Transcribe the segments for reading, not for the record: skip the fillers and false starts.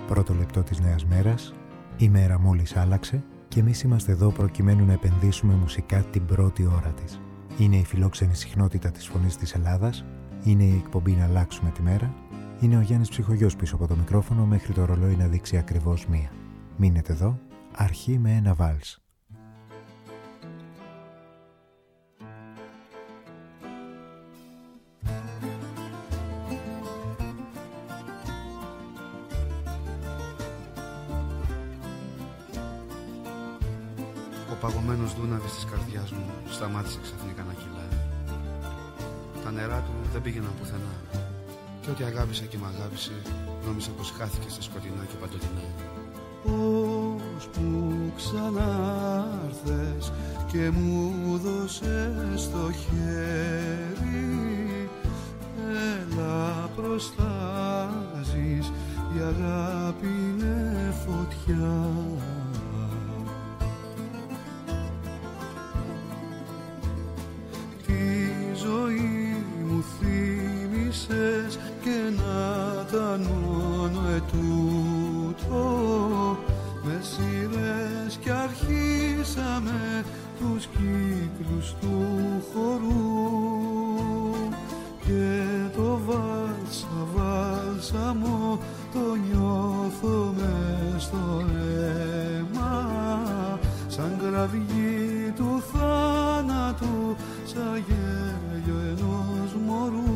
πρώτο λεπτό της νέας μέρας. Η μέρα μόλις άλλαξε και εμείς είμαστε εδώ προκειμένου να επενδύσουμε μουσικά την πρώτη ώρα της. Είναι η φιλόξενη συχνότητα της φωνής της Ελλάδας, είναι η εκπομπή να αλλάξουμε τη μέρα, είναι ο Γιάννης Ψυχογιός πίσω από το μικρόφωνο μέχρι το ρολόι να δείξει ακριβώς 1. Μείνετε εδώ, αρχή με ένα βάλς. Ο παγωμένος δούναβης της καρδιάς μου σταμάτησε ξαφνικά να κυλάει. Τα νερά του δεν πήγαιναν πουθενά και ό,τι αγάπησα και μ' αγάπησε νόμιζα πως χάθηκε στα σκοτεινά και παντοτινά. Πώς που ξανάρθες και μου δώσες το χέρι, έλα προστάζεις, η αγάπη είναι φωτιά. Και να ήταν μόνο ετούτο, με σειρές κι αρχίσαμε τους κύκλους του χορού και το βάλσαμο το νιώθω μες στο αίμα, σαν κραυγή του θάνατου, σαν γέλιο ενός μωρού.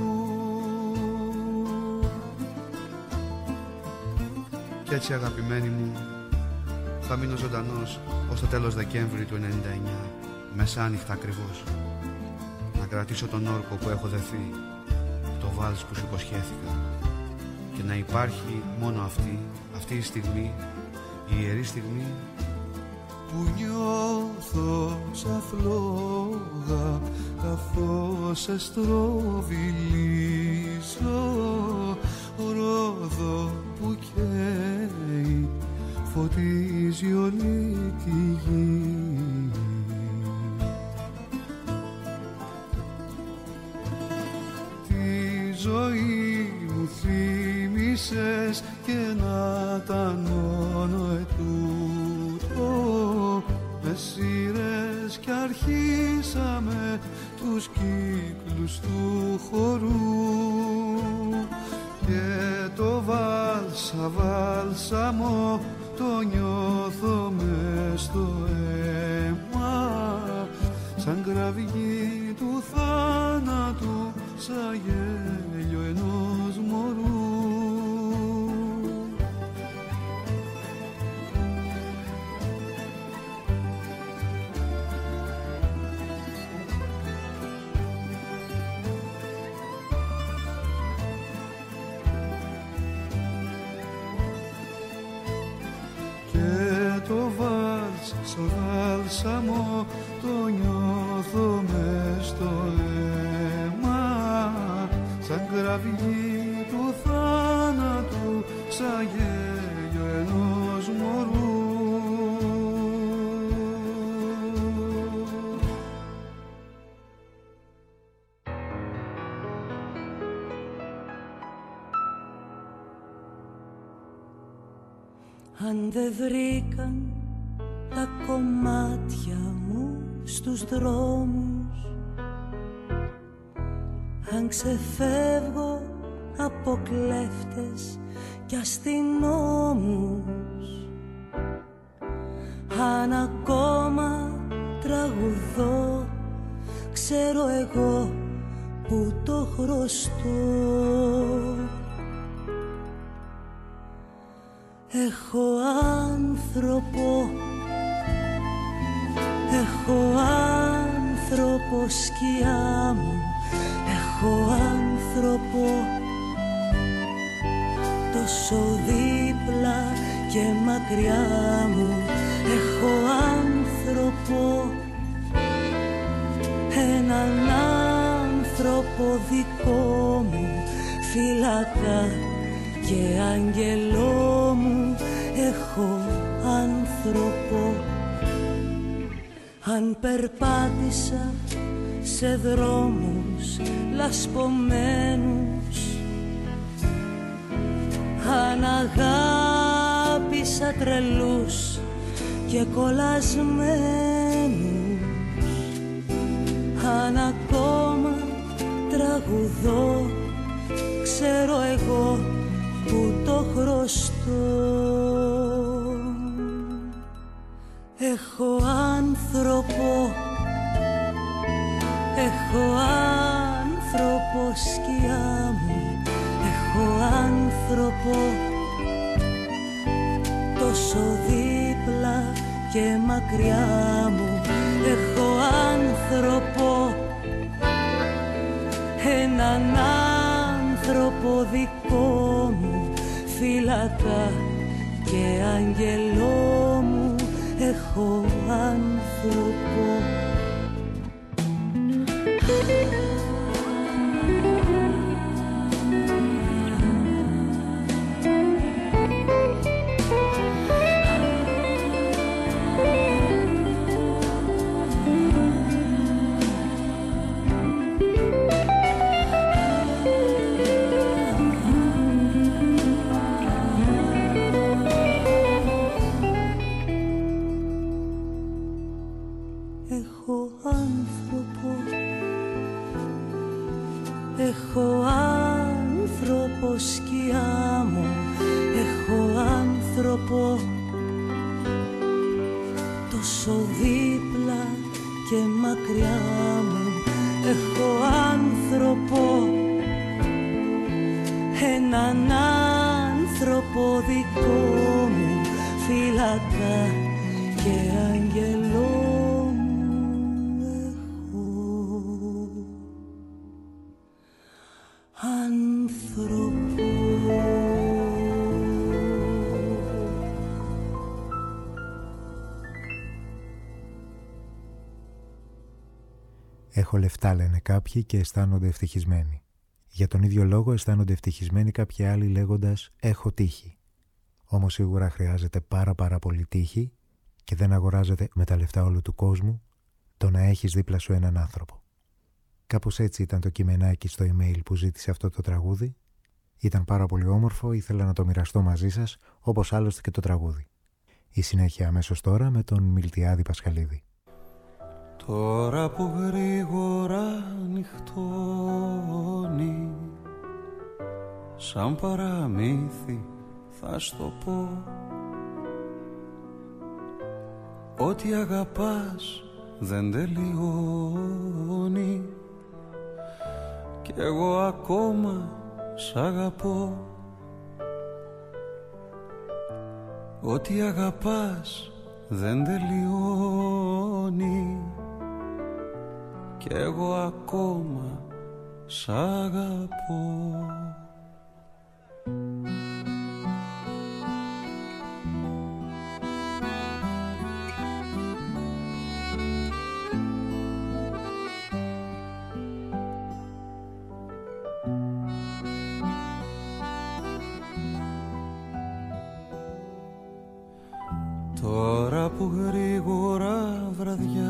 Κι έτσι αγαπημένη μου θα μείνω ζωντανός ως το τέλος Δεκέμβρη του 99, μεσάνυχτα ακριβώς, να κρατήσω τον όρκο που έχω δεθεί, το βάλς που σου υποσχέθηκα, και να υπάρχει μόνο αυτή η στιγμή, η ιερή στιγμή που νιώθω σαν φλόγα καθώς σε στροβιλίζω, ρόδο που καίει φωτίζει όλη τη γη. Τη ζωή μου θύμισες και να ήταν μόνο ετούτο, με σειρές κι αρχίσαμε τους κύκλους του χορού και το βάλσαμο το νιώθω μες στο αίμα, σαν κραυγή του θάνατου, σαν γέλιο ενός μωρού. Βάλσαμο το νιώθω μες στο αίμα, σαν κραυγή του θάνατου, σαν γέλιο ενός μωρού. Αν δεν βρήκαν τα κομμάτια μου στους δρόμους, αν ξεφεύγω από κλέφτες κι αστυνόμους, αν ακόμα τραγουδώ, ξέρω εγώ που το χρωστώ. Έχω άνθρωπο, έχω άνθρωπο σκιά μου, έχω άνθρωπο τόσο δίπλα και μακριά μου, έχω άνθρωπο, έναν άνθρωπο δικό μου, φυλακά και άγγελό μου, έχω άνθρωπο. Αν περπάτησα σε δρόμους λασπωμένους, αν αγάπησα σαν τρελούς και κολλασμένους. Αν ακόμα τραγουδώ, ξέρω εγώ που το χρωστώ. Έχω άνθρωπο, έχω άνθρωπο σκιά μου, έχω άνθρωπο τόσο δίπλα και μακριά μου. Έχω άνθρωπο, έναν άνθρωπο δικό μου, φύλακα και άγγελό μου. Έχω άνθρωπο. Έχω άνθρωπο σκιά μου, έχω άνθρωπο τόσο δίπλα και μακριά μου. Έχω άνθρωπο, έναν άνθρωπο δικό μου, φύλακα και άγγελό. Έχω λεφτά, λένε κάποιοι, και αισθάνονται ευτυχισμένοι. Για τον ίδιο λόγο αισθάνονται ευτυχισμένοι κάποιοι άλλοι λέγοντας «έχω τύχη». Όμως σίγουρα χρειάζεται πάρα πολύ τύχη και δεν αγοράζεται με τα λεφτά όλου του κόσμου το να έχεις δίπλα σου έναν άνθρωπο. Κάπως έτσι ήταν το κειμενάκι στο email που ζήτησε αυτό το τραγούδι. Ήταν πάρα πολύ όμορφο, ήθελα να το μοιραστώ μαζί σας, όπως άλλωστε και το τραγούδι. Η συνέχεια αμέσως τώρα με τον Μιλτιάδη Πασχαλίδη. Τώρα που γρήγορα νυχτώνει, σαν παραμύθι θα στο πω, ότι αγαπάς δεν τελειώνει κι εγώ ακόμα σ' αγαπώ. Ότι αγαπάς δεν τελειώνει κι εγώ ακόμα σ' αγαπώ. Τώρα που γρήγορα βραδιάζει,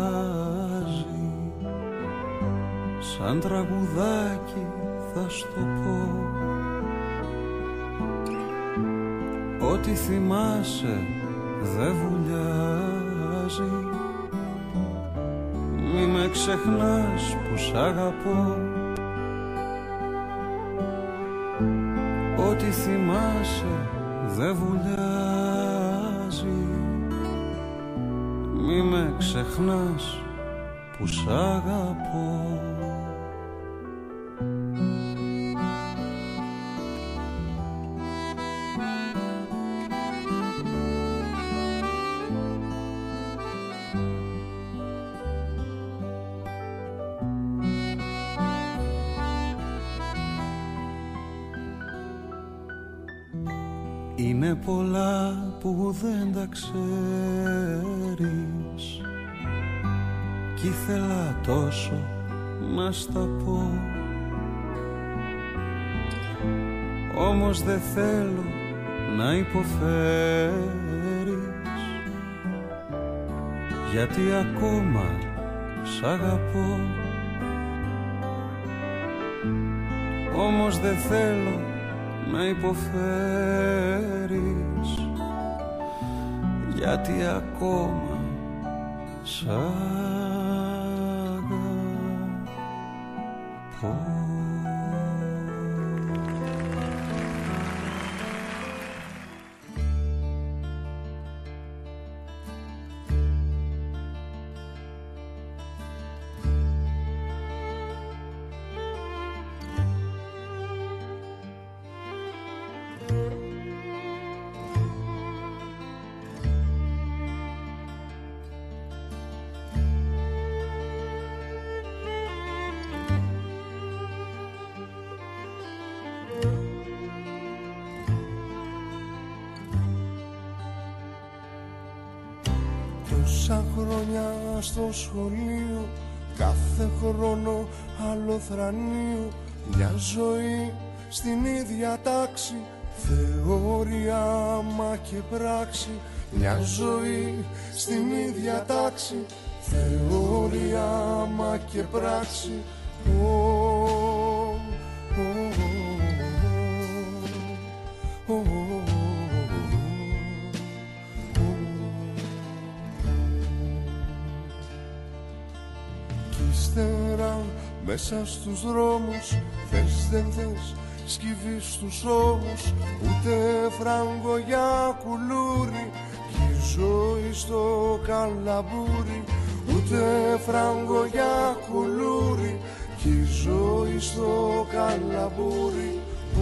σαν τραγουδάκι θα στο πω, ότι θυμάσαι δε βουλιάζει, μη με ξεχνάς που σ' αγαπώ. Ότι θυμάσαι δε βουλιάζει, μη με ξεχνάς που σ' αγαπώ. Είναι πολλά που δεν τα ξέρεις κι ήθελα τόσο να στα πω, όμως δεν θέλω να υποφέρεις, γιατί ακόμα σ' αγαπώ. Όμως δεν θέλω να υποφέρεις, γιατί ακόμα σ' αγαπώ. Τόσα χρόνια στο σχολείο, κάθε χρόνο άλλο θρανείο, μια ζωή στην ίδια τάξη, θεωρία μα και πράξη. Μια ζωή στην ίδια τάξη, θεωρία μα και πράξη. Μέσα στους δρόμους, θες δεν θες, σκύβει στους ώμους, ούτε φράγκο για κουλούρι, κι η ζωή στο καλαμπούρι. Ούτε φράγκο για κουλούρι, κι η ζωή στο καλαμπούρι.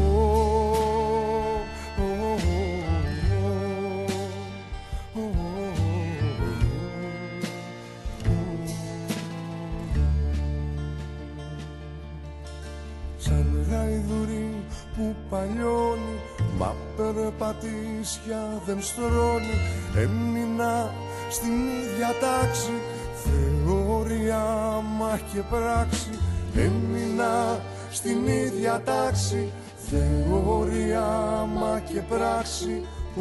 Παλιώνει, μα περπατήσια δεν στρώνει. Έμεινα στην ίδια τάξη, θεωρία μα και πράξη. Έμεινα στην ίδια τάξη, θεωρία μα και πράξη.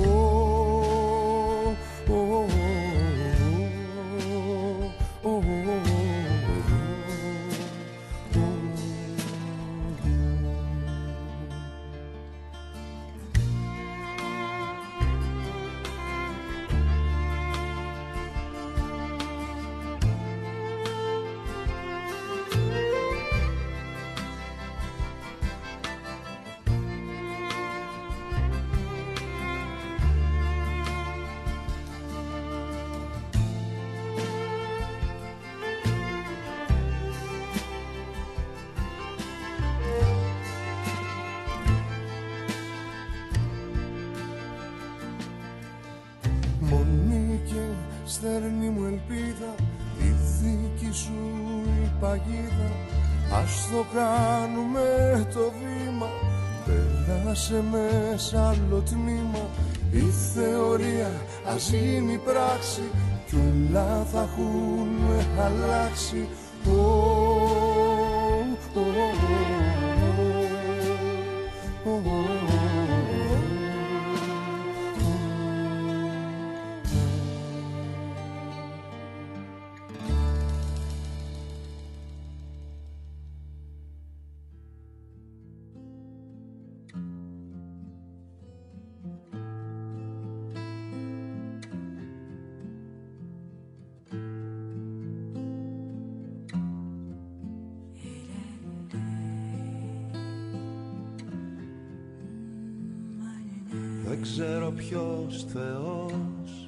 Στέρνη μου ελπίδα, η δική σου η παγίδα. Ας το κάνουμε το βήμα, περάσε με σ' άλλο τμήμα. Η θεωρία ας γίνει πράξη, κι όλα θα έχουν αλλάξει. Δεν ξέρω ποιος Θεός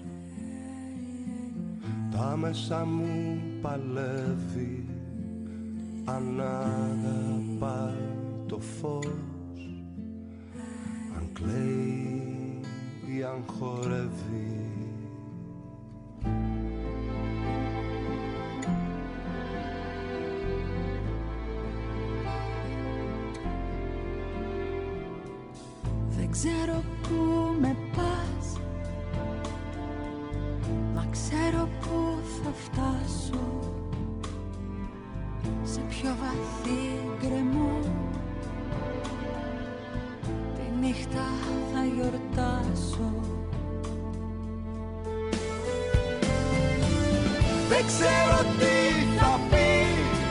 τα μέσα μου παλεύει, αν αγαπάει το φως, αν κλαίει ή αν χορεύει. Δεν ξέρω πού με πας, μα ξέρω πού θα φτάσω, σε πιο βαθύ γκρεμό. Τη νύχτα θα γιορτάσω. Δεν ξέρω τι θα πει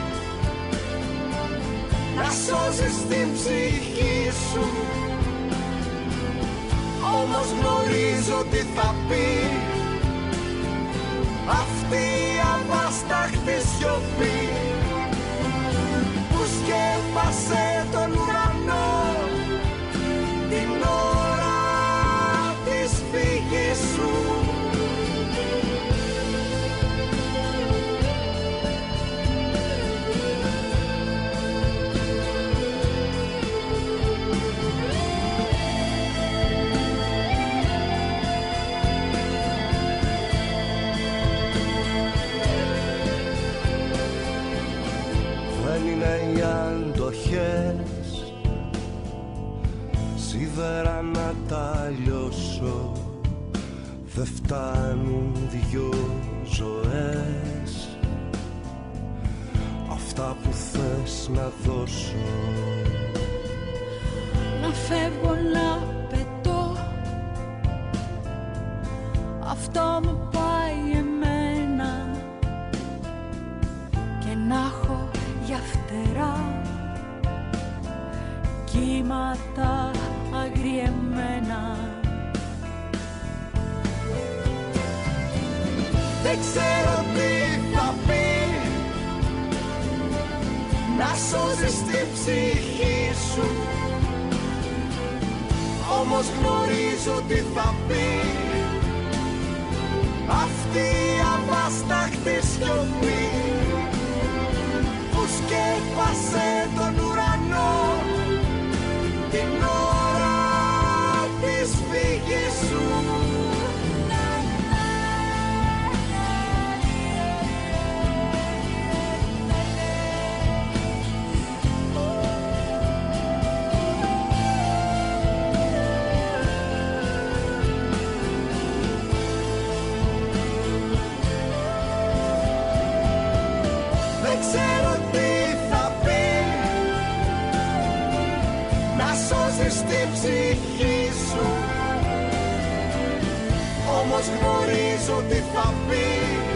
να σώσεις την ψυχή σου, όμως γνωρίζω τι θα πει αυτή η αβάσταχτη σιωπή που σκέπασε τον ουρανό την ώρα της φύγης σου. Είναι οι αντοχές σίδερα να τα λιώσω, δεν φτάνουν δυο ζωές αυτά που θες να δώσω. Να φεύγω να πετώ, αυτό μου πάει εμένα και να έχω για φτερά κύματα αγριεμένα. Δεν ξέρω τι θα πει να σώσεις την ψυχή σου, όμως γνωρίζω τι θα πει αυτή η αβάσταχτη σιωπή που σκέπασε τον ουρανό την ώρα της φύγης σου. Δεν ξέρω τι θα πει να σώσεις την ψυχή σου, όμως γνωρίζω τι θα πει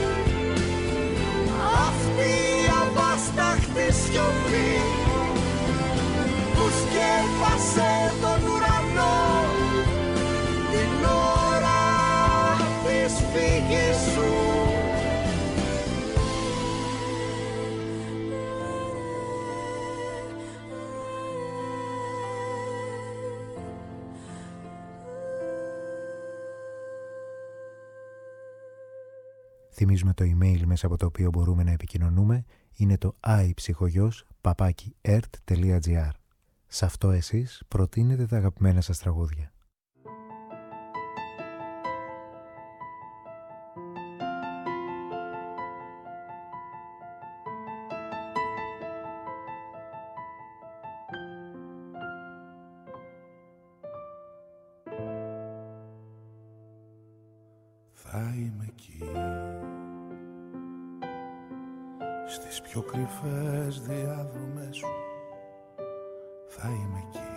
αυτή η αβάσταχτη σιωπή που σκέπασε τον ουρανό την ώρα της φύγης σου. Θυμίζουμε το email μέσα από το οποίο μπορούμε να επικοινωνούμε. Είναι το iPsychogos@ert.gr. Σε αυτό εσείς προτείνετε τα αγαπημένα σας τραγούδια. Θα είμαι εκεί στις πιο κρυφές διάδρομες σου, θα είμαι εκεί.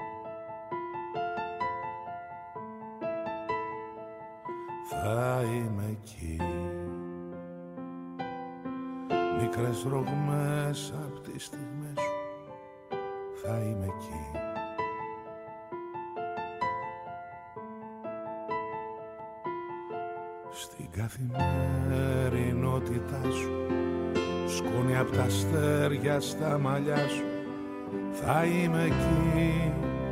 Θα είμαι εκεί, μικρές ρογμές απ' τις στιγμές σου, θα είμαι εκεί. Στην καθημερινότητά σου, σκόνη απ' τα αστέρια στα μαλλιά σου, θα είμαι εκεί.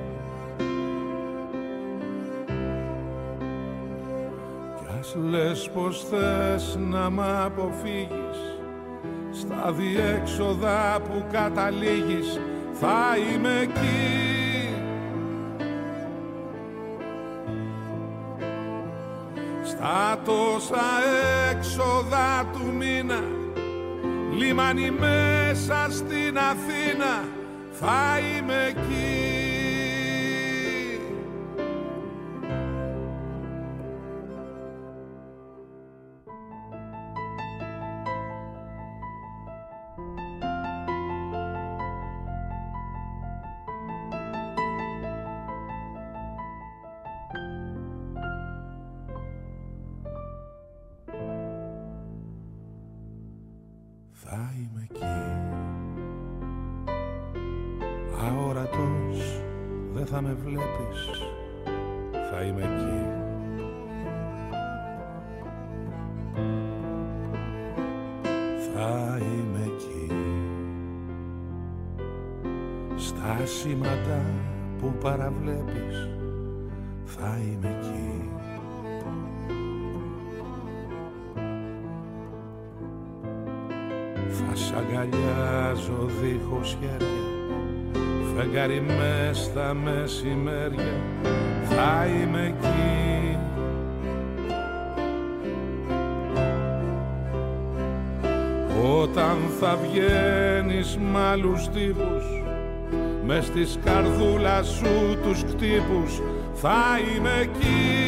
Κι ας λες πως θες να μ' αποφύγεις, στα διέξοδα που καταλήγεις, θα είμαι εκεί. Στα τόσα έξοδα του μήνα, λιμάνι μέσα στην Αθήνα, θα είμαι εκεί. Θα είμαι εκεί. Αόρατος, δεν θα με βλέπεις, θα είμαι εκεί. θα είμαι εκεί. Στα σήματα που παραβλέπεις θα είμαι εκεί. Θα σ' αγκαλιάζω δίχως χέρια, φεγγάρι μες στα μεσημέρια θα είμαι εκεί. Όταν θα βγαίνεις μ' άλλους τύπους, μες στις καρδούλα σου τους κτύπους θα είμαι εκεί.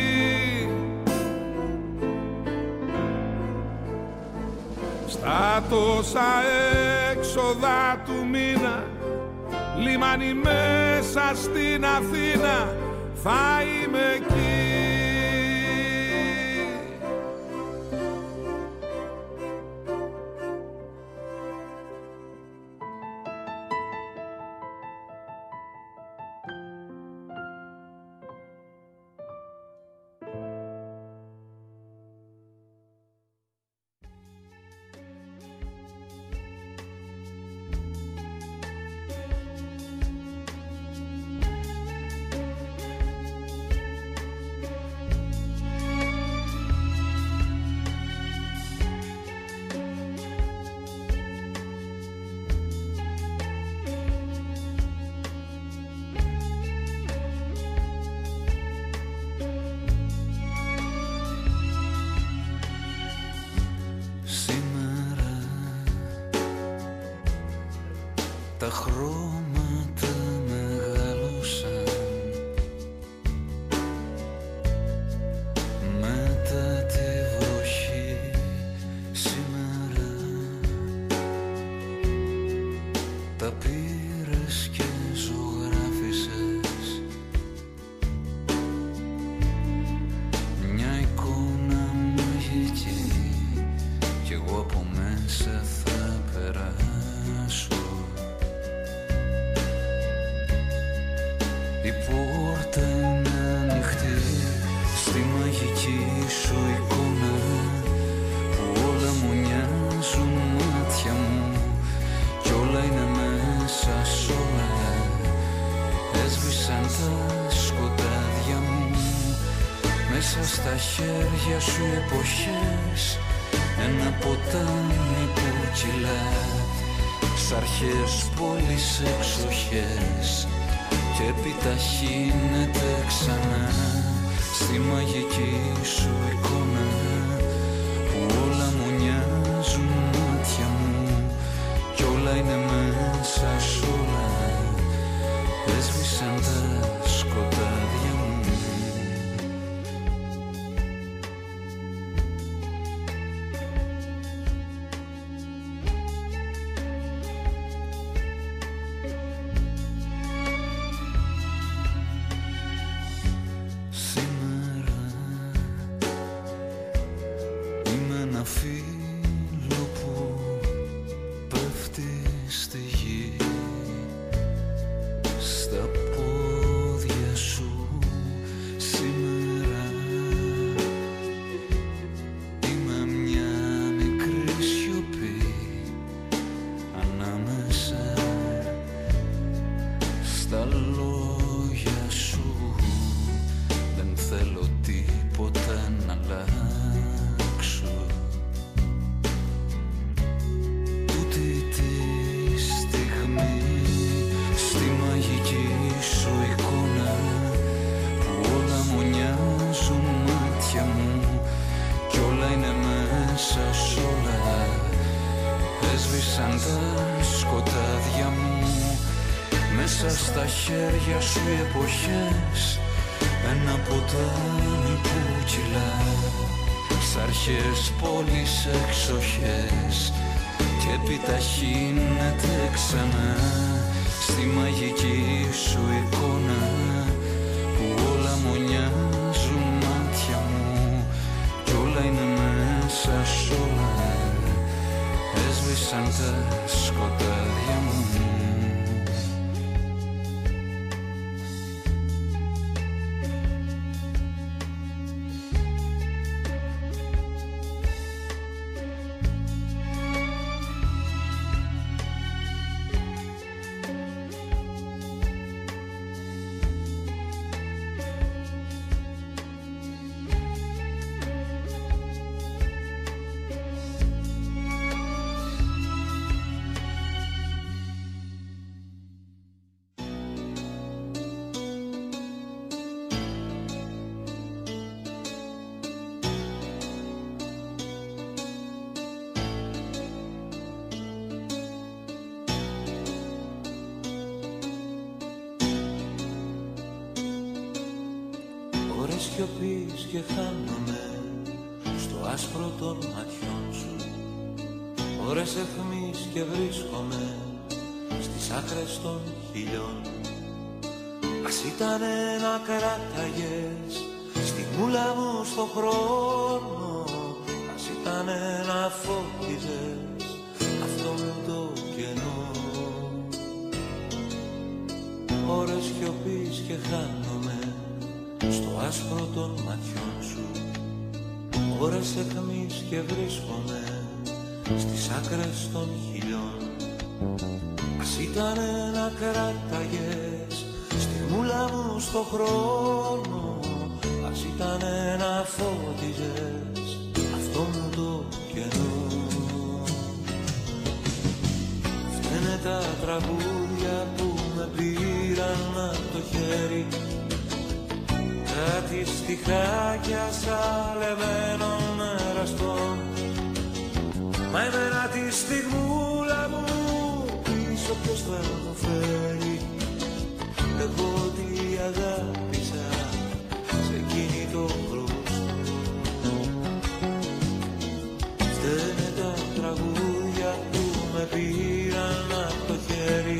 Στα τόσα έξοδα του μήνα, λιμάνι μέσα στην Αθήνα θα είμαι εκεί. Τα χρώματα μεγάλωσαν μετά τη βροχή σήμερα. Τα πήρες και ζωγράφισες μια εικόνα μαγική κι εγώ από μέσα θα περάσω. Η πόρτα είναι ανοιχτή στη μαγική σου εικόνα που όλα μου νοιάζουν μάτια μου κι όλα είναι μέσα σ' όλα. Έσβησαν τα σκοτάδια μου μέσα στα χέρια σου εποχές, ένα ποτάμι που κυλά σ' αρχές πόλεις εξοχές και επιταχύνεται ξανά στη μαγική σου εικόνα που όλα μου νοιάζουν μάτια μου κι όλα είναι μέσα σ' όλα. Έσβησαν τα σκοτάδια μου. Στα χέρια σου οι εποχές, ένα ποτάμι που κυλά σ' αρχές πόλεις εξοχές και επιταχύνεται ξανά στη μαγική σου εικόνα που όλα μου νοιάζουν μάτια μου κι όλα είναι μέσα σ' όλα. Έσβησαν τα σκοτάδια μου. σιωπής και χάνομαι στο άσπρο των ματιών σου. Ώρες αιχμής και βρίσκομαι στις άκρες των χιλιών. Ας ήτανε να κράταγες στη μούλα μου στο χρόνο, ας ήτανε να φώτιζες αυτό μου το κενό. Ώρες σιωπής και χάνομαι στο άσπρο των ματιών σου. Ώρες αιχμής και βρίσκομαι στις άκρες των χιλιών. Ας ήτανε να κράταγες στη μούλα μου στο χρόνο, ας ήτανε να φώτιζες αυτό μου το κενό. Φταίνε τα τραγούδια που με πήραν από το χέρι, κάτι στιχάκια σαλεμένων εραστών. Μα εμένα τη στιγμούλα μου πίσω ποιος θα μου φέρει. Εγώ τι αγάπησα σε εκείνη το χρωστό. Φταίνε τα τραγούδια που με πήραν από το χέρι,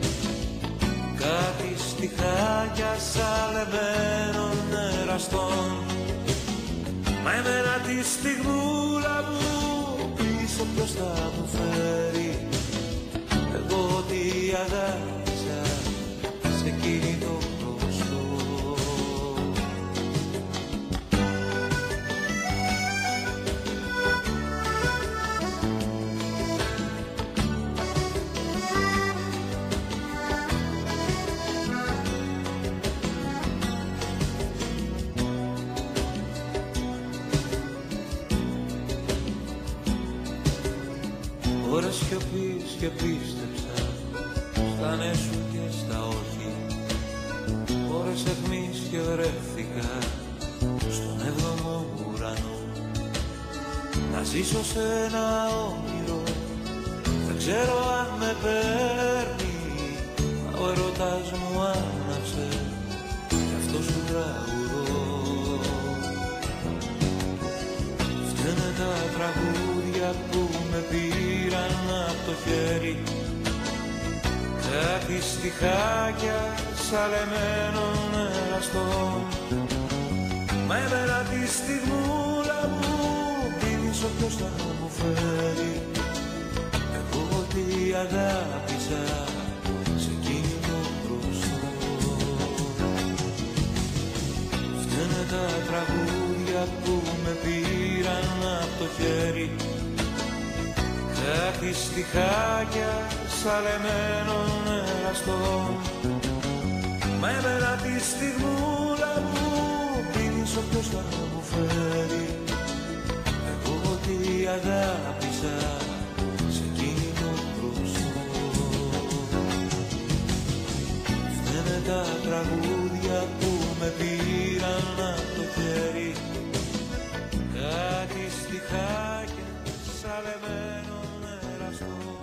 κάτι στιχάκια σαλεμένων εραστών. Μα εμένα τη στιγμούλα μου πίσω ποιος θα μου φέρει. Εγώ τι αγάπησα σε εκείνη το χρωστό. Ώρες σιωπής και πίστεψα στα ναι σου και στα όχι. Ώρες αιχμής και βρέθηκα στον έβδομο ουρανό. Να ζήσω σε ένα όνειρο, δεν ξέρω αν με παίρνει. Μα ο ερωτάς μου άναψε κι αυτό σου τραγουδώ. Φταίνε τα τραγούδια που με πήραν από το χέρι, κάτι στιχάκια σαλεμένων εραστών. Μα εμένα τη στιγμούλα μου πίσω ποιος θα μου φέρει. Εγώ τι αγάπησα σε εκείνη το χρωστό. Φταίνε τα τραγούδια που με πήραν από το χέρι, κάτι στιχάκια σαλεμένων εραστών. Μα εμένα τη στιγμούλα μου πίσω ποιος θα μου φέρει. Εγώ τι αγάπησα σε εκείνη το χρωστό. Φταίνε τα τραγούδια που με πήραν από το χέρι, κάτι στιχάκια σαλεμένων εραστών.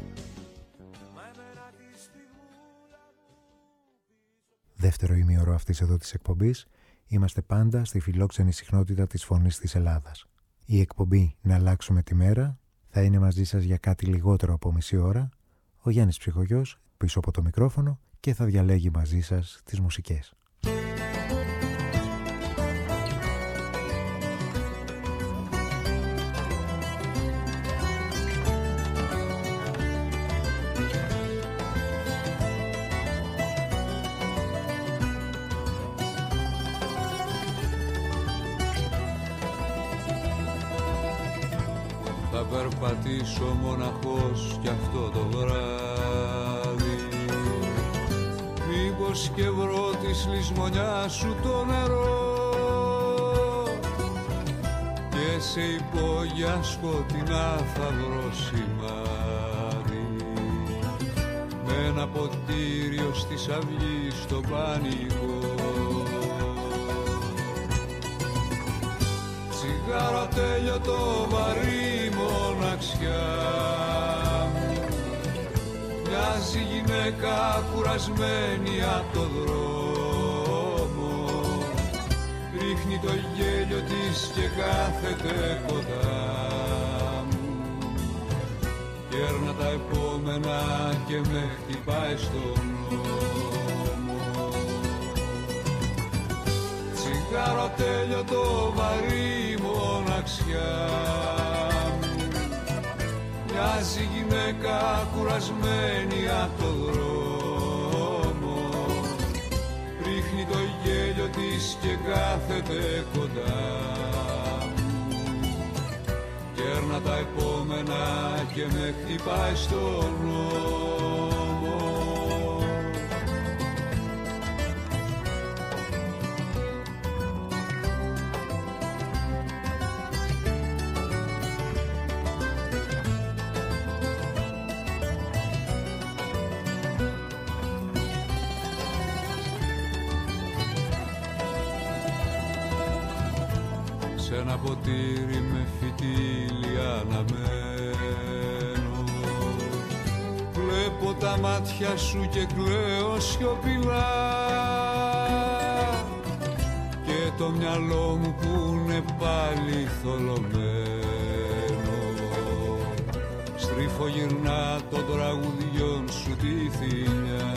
Δεύτερο ημίωρο αυτής εδώ της εκπομπής, είμαστε πάντα στη φιλόξενη συχνότητα της Φωνής της Ελλάδας. Η εκπομπή «Να αλλάξουμε τη μέρα» θα είναι μαζί σας για κάτι λιγότερο από μισή ώρα. Ο Γιάννης Ψυχογιός πίσω από το μικρόφωνο και θα διαλέγει μαζί σας τις μουσικές. Θα περπατήσω μοναχός κι αυτό το βράδυ, μήπως και βρω της λησμονιάς σου το νερό, και σε υπόγεια σκοτεινά θα βρω σημάδι, με ένα ποτήριο στις αυγής στο πανικό. Τσιγάρο τέλειωτο βαρύ μοναξιά μου, μοιάζει γυναίκα κουρασμένη από το δρόμο, ρίχνει το γέλιο της και κάθεται κοντά μου. Κέρνα τα επόμενα και με χτυπάει στον νόμο. Τσιγάρο τέλειωτο βαρύ μοναξιά μου. Μοιάζει γυναίκα κουρασμένη απ' το δρόμο. Ρίχνει το γέλιο της και κάθεται κοντά μου. Κέρνα τα επόμενα και με χτυπάει στον νόμο. Σ' ένα ποτήρι με φυτίλι αναμένω. Βλέπω τα μάτια σου και κλαίω σιωπηλά. Και το μυαλό μου που είναι πάλι θολωμένο. Στρίφω γυρνά των τραγουδιών σου τη θηλιά.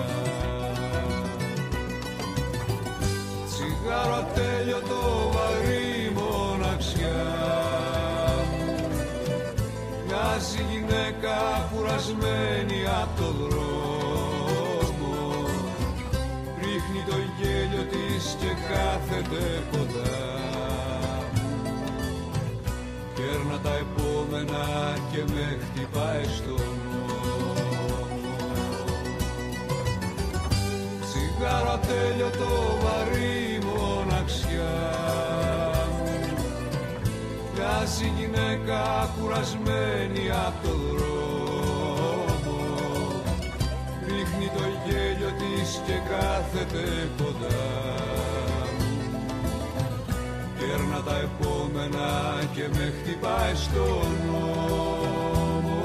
Τσιγάρο τέλειωτο βαρύ μοναξιά μου. Μοιάζει γυναίκα κουρασμένη απ' το δρόμο. Ρίχνει το γέλιο της και κάθεται κοντά μου. Κέρνα τα επόμενα και με χτυπάει στον νόμο. Τσιγάρο τέλειωτο βαρύ μοναξιά μου. Μοιάζει γυναίκα κουρασμένη απ' το δρόμο. Ρίχνει το γέλιο της και κάθεται κοντά μου. Κέρνα τα επόμενα και με χτυπάει στον νόμο.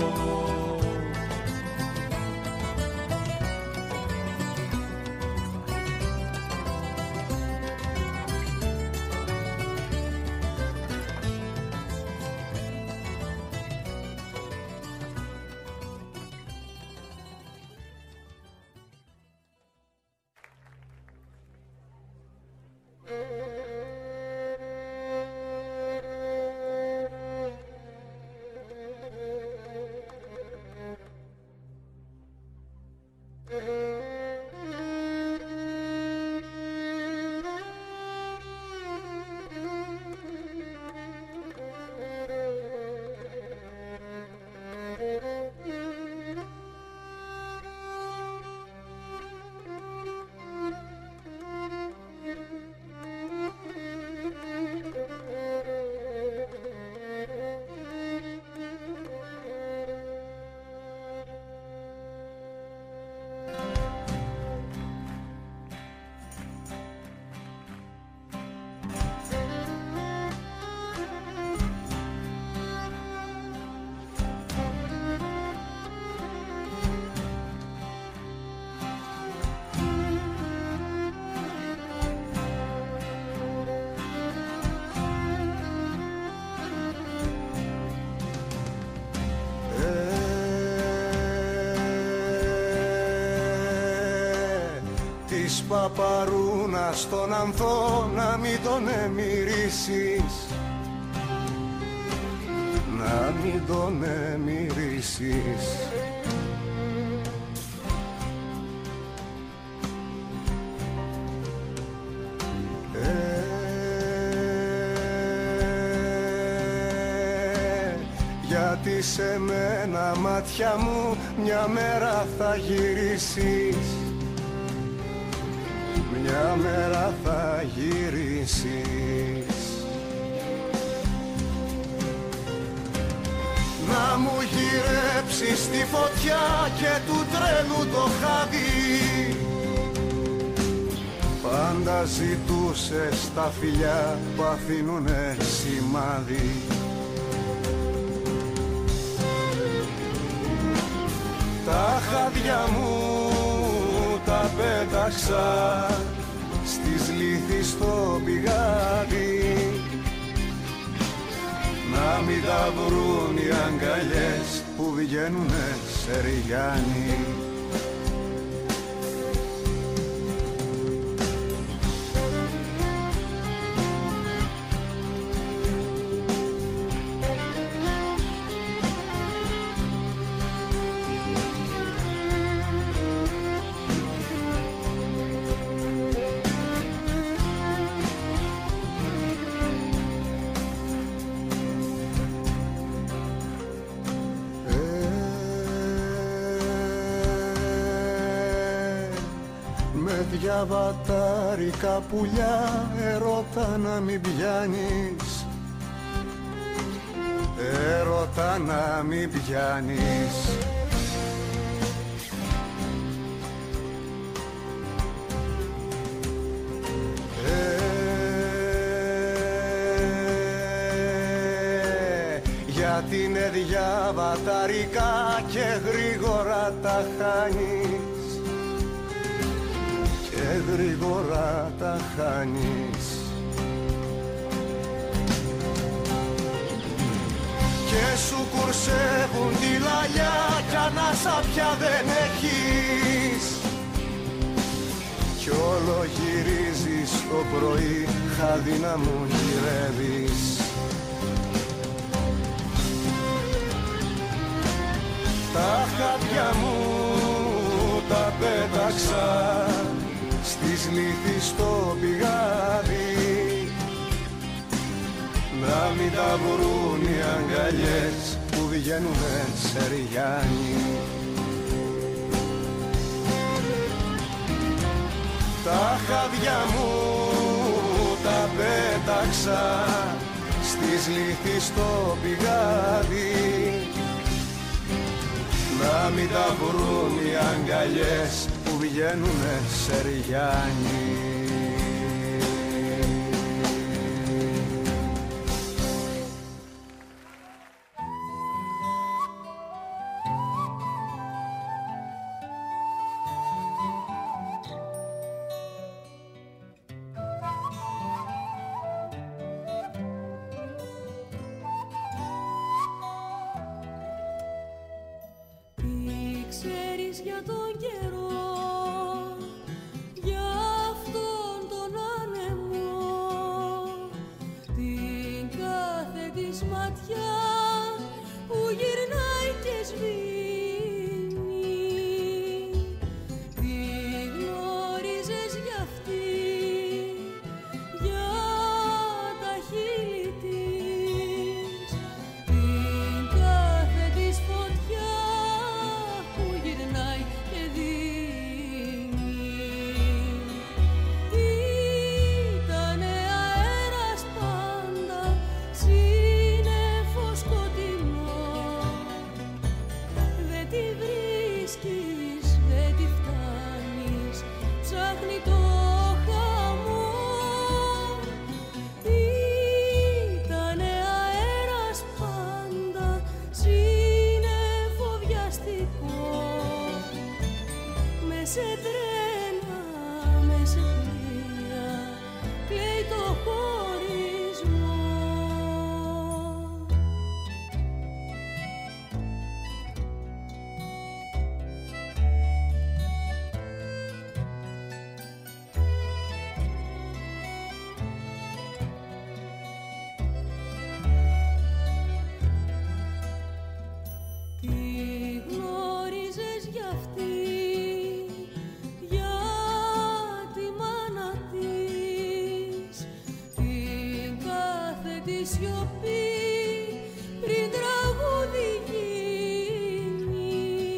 Παπαρούνα στον ανθό να μην τον εμμυρίσεις. Να μην τον εμμυρίσεις. Γιατί σε μένα μάτια μου μια μέρα θα γυρίσεις. Μια μέρα θα γυρίσεις. Να μου γυρέψεις τη φωτιά και του τρένου το χάδι. Πάντα ζητούσες τα φιλιά που αφήνουνε σημάδι. χάδια μου τα πέταξα στις λύθη στο πηγάδι, να μην τα βρουν οι αγκαλιές που βγαίνουνε σε ριγιάνι. Διαβατάρικα πουλιά, ερώτα να μην πιάνεις, ερώτα να μην πιάνεις. Γιατί είναι διαβατάρικα και γρήγορα τα χάνεις, γρήγορα τα χάνεις. Και σου κουρσεύουν τη λαλιά κι ανάσα πια δεν έχεις, κι όλο γυρίζεις το πρωί χάδι να μου γυρεύεις. Τα χάδια μου τα πέταξα στις λύθη στο πηγάδι, να μην τα βρουν οι αγκαλιές που βγαίνουνε σε ριγιάνι. Τα χάδια μου τα πέταξα στις λύθη στο πηγάδι, να μην τα βρουν οι αγκαλιές που βγαίνουνε σε ριγιάνι. Για τον καιρό, για αυτόν τον άνεμο, την κάθε της ματιά που γυρνάει και σβήνει. Τι γνώριζες γι' αυτή, για τα χείλη της, την κάθε της φωτιά που γυρνάει και δίνει. Ήτανε αέρας πάντα, σύννεφο σκοτεινό. Δεν τη βρίσκεις, δεν τη φτάνεις, ψάχνει το χαμό. Ήτανε αέρας πάντα, σύννεφο βιαστικό. Σε τρένα, με σε πλοία, κλαίει το χωρισμό. Τι γνώριζες γι' αυτή, τη σιωπή πριν τραγούδι γίνει.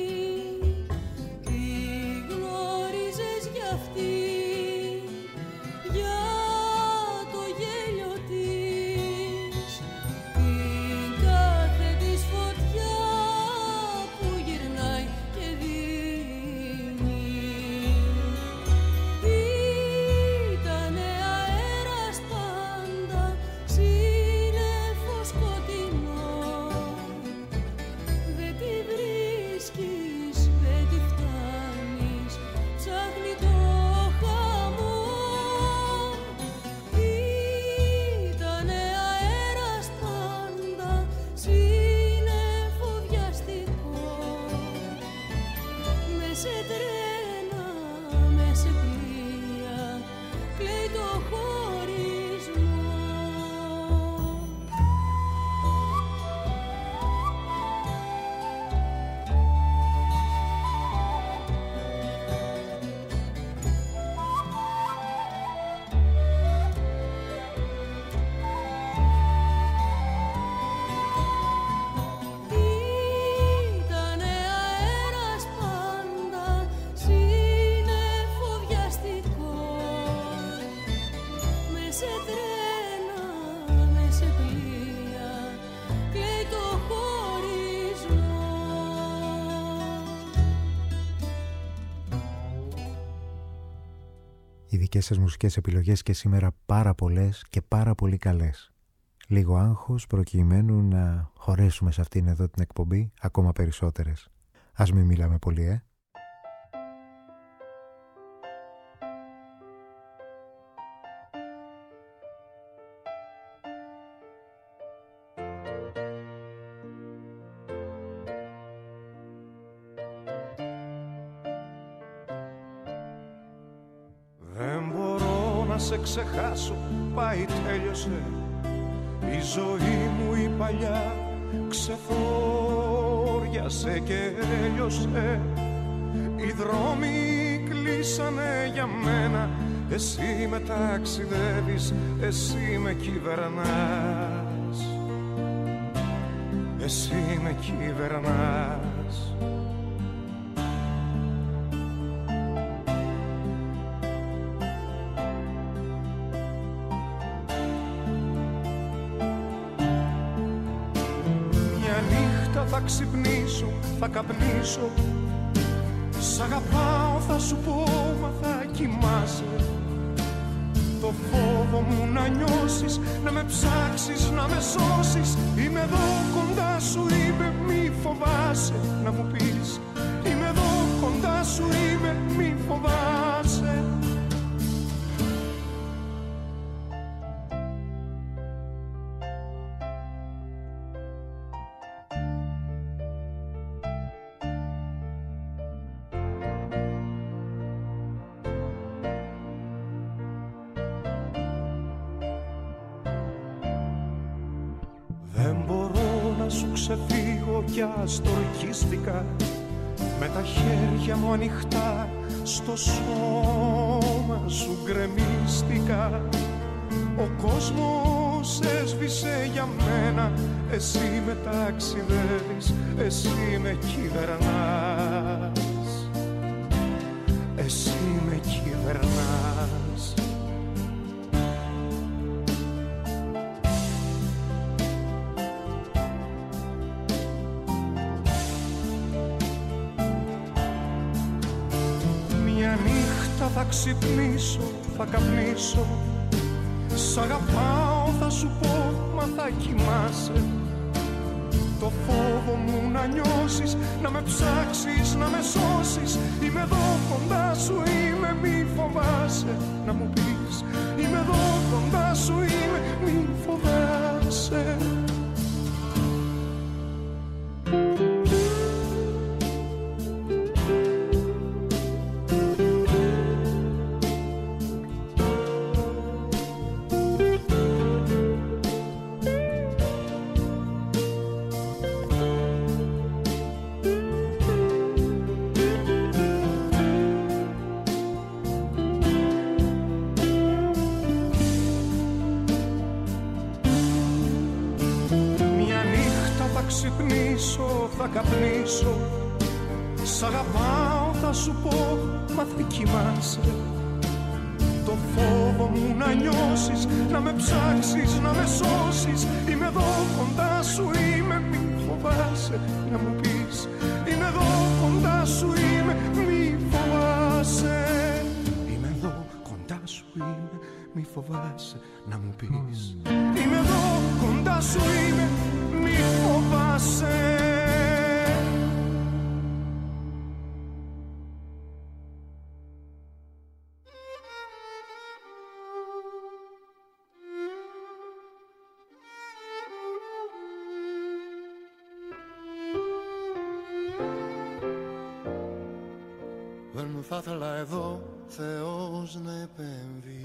Τι γνώριζες γι' αυτή, για το γέλιο της, την κάθε της φωτιά που γυρνάει και δίνει. Ήτανε αέρας πάντα, σύννεφο σκοτεινό. Οι δικές σας μουσικές επιλογές και σήμερα πάρα πολλές και πάρα πολύ καλές. Λίγο άγχος προκειμένου να χωρέσουμε σε αυτήν εδώ την εκπομπή ακόμα περισσότερες. Ας μην μιλάμε πολύ, σε ξεχάσω, πάει τέλειωσε. Η ζωή μου η παλιά ξεθόριασε και έλειωσε. Οι δρόμοι κλείσανε για μένα. Εσύ με ταξιδεύεις, εσύ με κυβερνάς. Εσύ με κυβερνάς. Θα ξυπνήσω, θα καπνίσω. Σ' αγαπάω θα σου πω, μα θα κοιμάσαι. Το φόβο μου να νιώσεις, να με ψάξεις, να με σώσεις. Είμαι εδώ κοντά σου, είμαι, μη φοβάσαι. Να μου πεις, είμαι εδώ κοντά σου, είμαι, μη φοβάσαι. Ξεφύγω κι αστορκίστηκα. Με τα χέρια μου ανοιχτά στο σώμα σου γκρεμίστηκα. Ο κόσμος έσβησε για μένα. Εσύ με ταξιδεύεις, εσύ με κυβερνάς. Εσύ με κυβερνάς. Θα ξυπνήσω, θα καπνίσω. Σ' αγαπάω θα σου πω, μα θα κοιμάσαι. Το φόβο μου να νιώσεις, να με ψάξεις, να με σώσεις. Είμαι εδώ κοντά σου, είμαι, μη φοβάσαι. Να μου πεις, είμαι εδώ κοντά σου, είμαι, μη φοβάσαι. Θα καπνίσω. Σ' αγαπάω θα σου πω, μα θα κοιμάσαι. Το φόβο μου να νιώσεις, να με ψάξεις, να με σώσεις. Είμαι εδώ κοντά σου, είμαι, μη φοβάσαι. Να μου πεις, είμαι εδώ κοντά σου, είμαι, μη φοβάσαι. Είμαι εδώ κοντά σου, είμαι, μη φοβάσαι. Να μου πεις, είμαι εδώ κοντά σου, είμαι, μη φοβάσαι. Δεν θα ήθελα εδώ Θεός να επέμβει.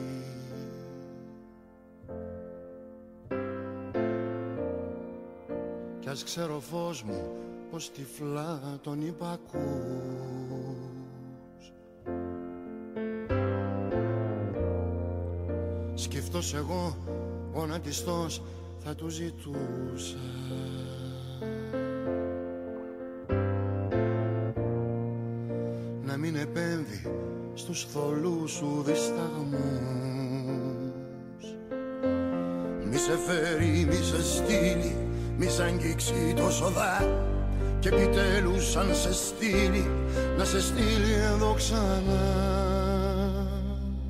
Κι ας ξέρω φως μου πως τυφλά τον υπακούς. Σκεφτός εγώ γονατιστός θα του ζητούσα. Να μην επέμβει στους θολούς σου δισταγμούς. Μη σε φέρει, μη σε στείλει, μη σ' αγγίξει το σοδά. Και επιτέλους αν σε στείλει, να σε στείλει εδώ ξανά.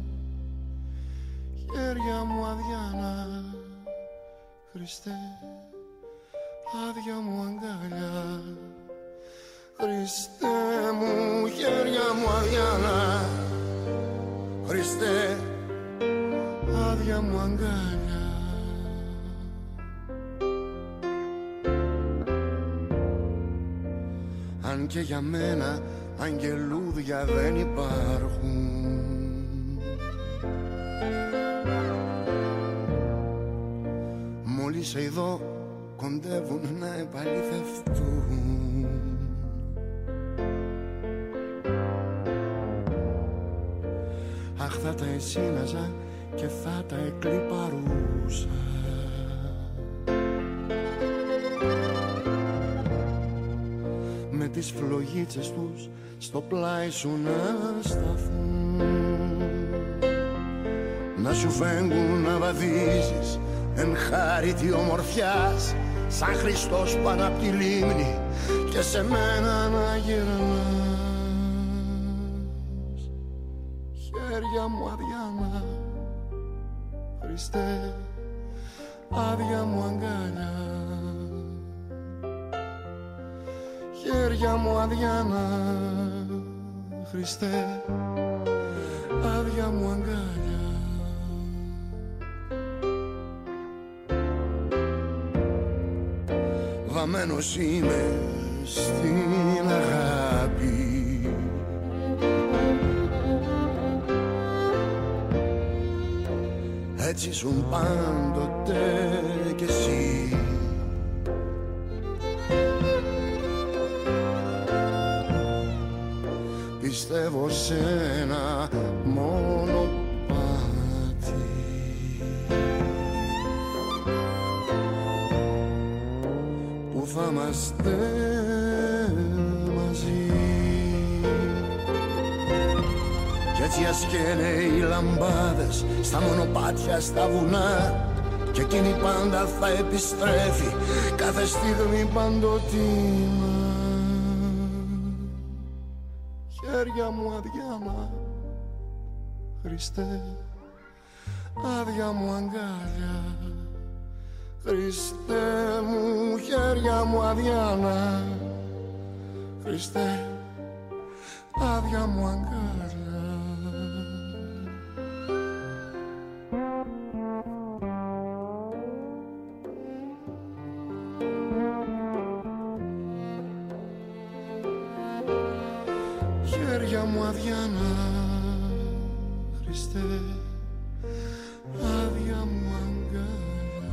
Χριστέ, άδεια μου αγκαλιά. Χριστέ μου, χέρια μου αδιάνα. Χριστέ, άδεια μου αγκαλιά. Αν και για μένα αγγελούδια δεν υπάρχουν, μόλις σε ειδώ κοντεύουν να επαληθευτούν. Αχ, θα τα εσύναζα και θα τα εκλιπαρούσα. Με τις φλογίτσες τους στο πλάι σου να σταθούν, να σου φέγγουν να βαδίζεις εν χάρητη ομορφιάς, σαν Χριστός πάνω απ' τη λίμνη και σε μένα να γυρνάς. Χέρια μου αδιάνα, Χριστέ, άδεια μου αγκαλιά. Χέρια μου αδιάνα, Χριστέ, άδεια μου αγκαλιά. Βαμμένος είμαι στην αγάπη, έτσι ήσουν πάντοτε κι εσύ. Πιστεύω σε ένα μονοπάτι που θα είμαστε μαζί, κι έτσι ας καίνε οι λαμπάδες στα μονοπάτια στα βουνά, και εκείνη πάντα θα επιστρέφει κάθε στιγμή παντοτινά. Χέρια μου αδιάνα, Χριστέ, άδεια μου αγκάλια. Χριστέ μου, χέρια μου αδιάνα. Χριστέ, άδεια μου αγκάλια. Χέρια μου αδιάνα, Χριστέ, άδεια μου αγκάλια.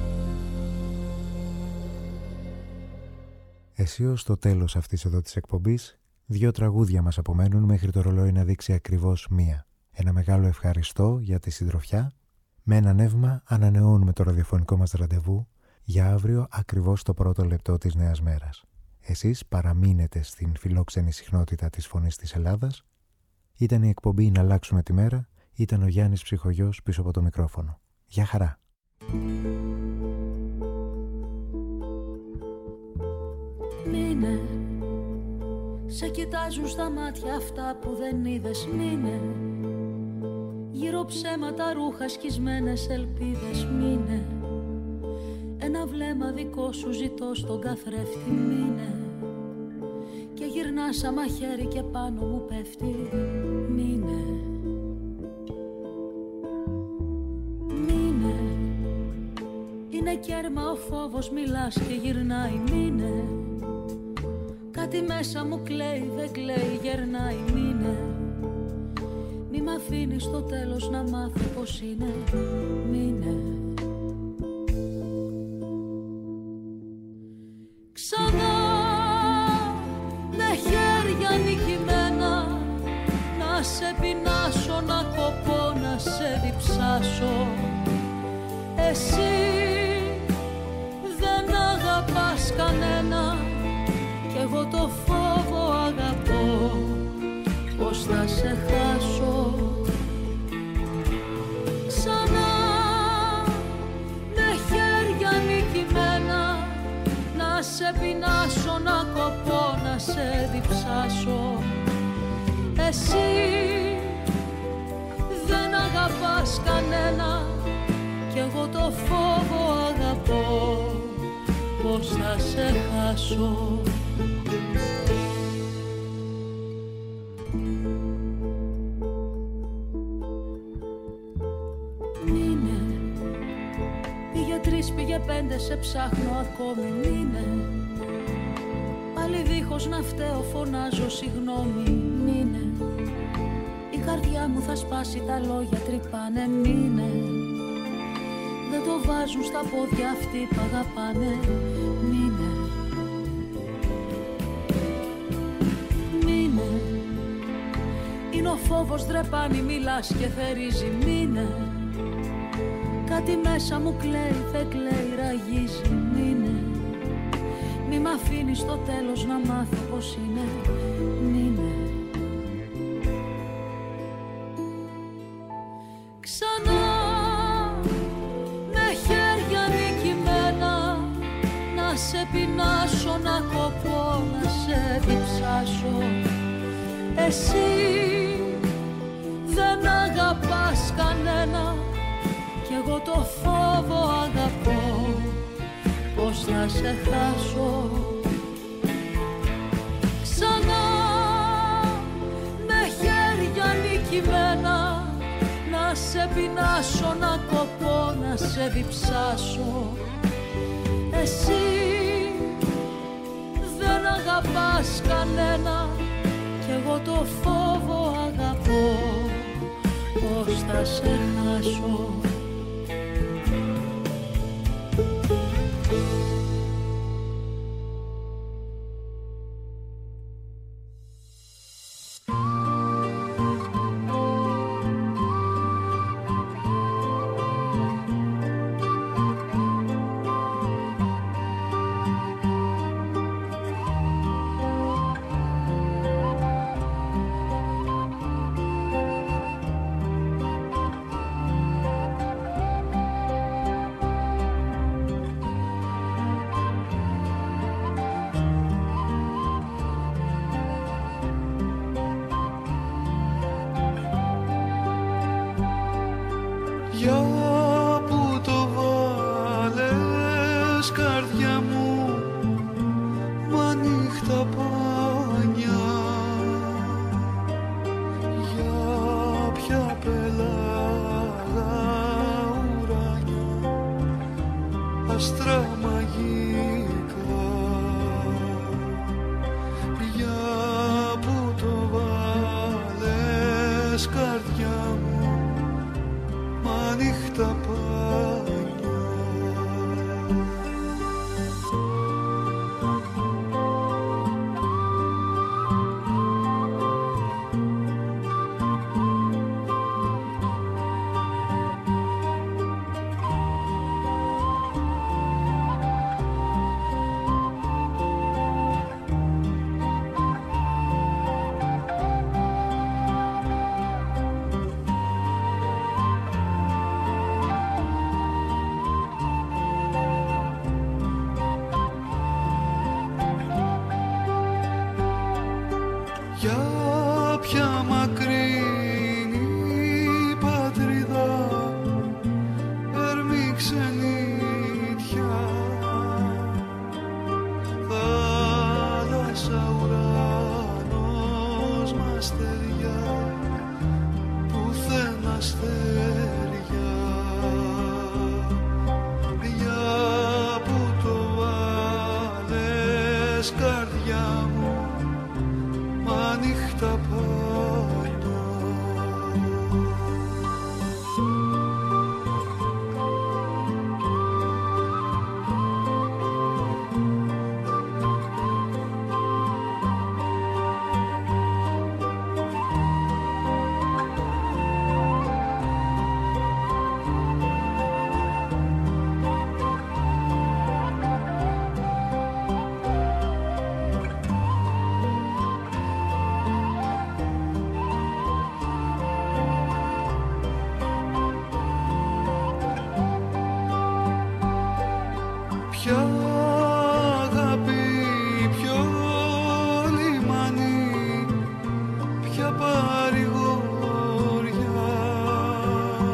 Εσύ ως το τέλος αυτής εδώ της εκπομπής, 2 τραγούδια μας απομένουν μέχρι το ρολόι να δείξει ακριβώς 1. Ένα μεγάλο ευχαριστώ για τη συντροφιά. Με ένα νεύμα ανανεώνουμε το ραδιοφωνικό μας ραντεβού για αύριο ακριβώς το πρώτο λεπτό της νέας μέρας. Εσείς παραμείνετε στην φιλόξενη συχνότητα της Φωνής της Ελλάδας. Ήταν η εκπομπή «Να αλλάξουμε τη μέρα». Ήταν ο Γιάννης Ψυχογιός πίσω από το μικρόφωνο. Γεια χαρά. Μείνε, σε κοιτάζουν στα μάτια αυτά που δεν είδες. Μείνε, γύρω ψέματα, ρούχα, σκισμένες ελπίδες. Μείνε, ένα βλέμμα δικό σου ζητώ στον καθρέφτη. Μείνε, και γυρνά σαν μαχαίρι και πάνω μου πέφτει. Μείνε, μείνε, είναι κέρμα ο φόβος, μιλάς και γυρνάει. Μείνε, κάτι μέσα μου κλαίει, δεν κλαίει, γερνάει. Μείνε, μη μ' αφήνεις στο τέλος να μάθω πως είναι. Μείνε, ξανά με χέρια νικημένα να σε πεινάσω, να κοπώ, να σε διψάσω. Εσύ δεν αγαπάς κανένα κι εγώ το φόβο αγαπώ, πως θα σε χάσω. Ξανά με χέρια νικημένα να σε πεινάσω, να κοπώ, να σε διψάσω. Εσύ δεν αγαπάς κανένα κι εγώ το φόβο αγαπώ. πώς θα σε χάσω. Μείνε, πήγε 3, πήγε 5, σε ψάχνω ακόμη. Μείνε, πάλι δίχως να φταίω φωνάζω συγγνώμη. Μείνε, η καρδιά μου θα σπάσει, τα λόγια τρυπάνε. Μείνε, δεν το βάζουν στα πόδια αυτοί που αγαπάνε. Μείνε, μείνε, είναι ο φόβος δρεπάνει, μιλάς και θερίζει. Μείνε, κάτι μέσα μου κλαίει, δεν κλαίει, ραγίζει. Μείνε, μη μ' αφήνεις στο τέλος να μάθω πως είναι. Μείνε, ξανά με χέρια νικημένα να σε πεινάσω, να κοπώ, να σε διψάσω. Εσύ δεν αγαπάς κανένα κι εγώ το φόβο αγαπώ, πώς θα σε χάσω. Ξανά με χέρια νικημένα να σε πεινάσω, να κοπώ, να σε διψάσω. Εσύ δεν αγαπάς κανένα κι εγώ το φόβο αγαπώ, πώς θα σε χάσω.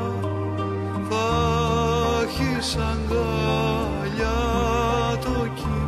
σ' αγκαλιά το κύριο.